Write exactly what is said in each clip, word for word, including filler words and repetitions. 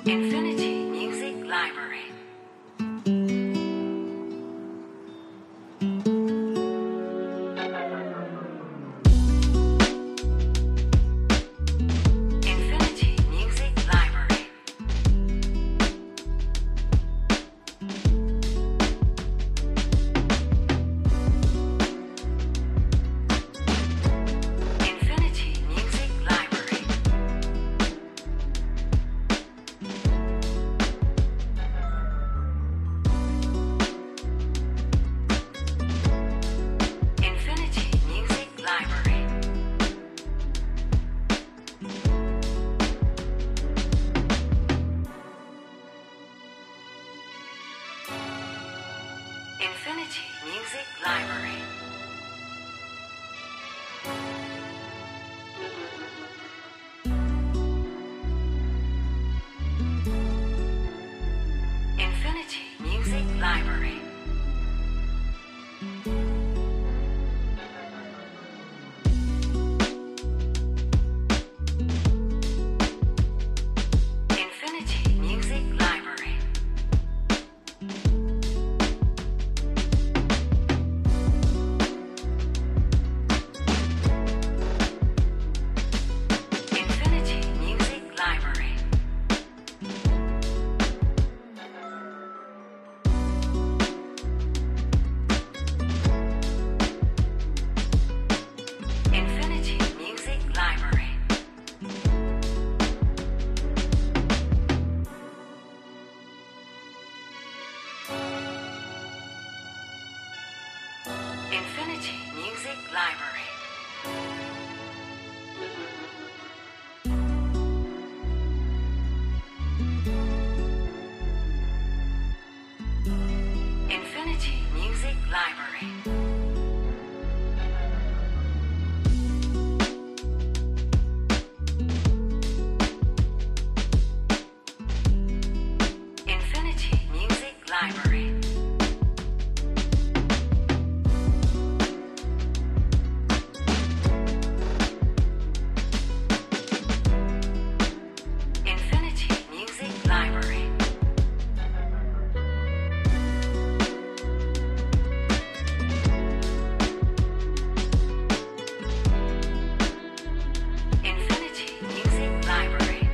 Infinity Music Library. Infinity Music Library. Infinity Music Library. Infinity Music Library. Infinity Music Library. Infinity Music Library. Infinity Music Library. Infinity Music Library. Infinity Music Library. Infinity Music Library. Infinity Music Library. Infinity Music Library. Infinity Music Library. Infinity Music Library.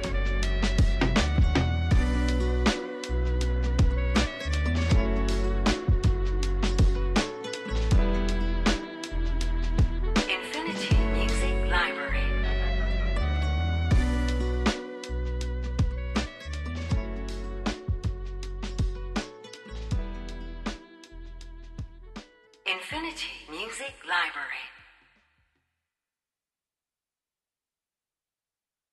Infinity Music Library. Infinity Music Library.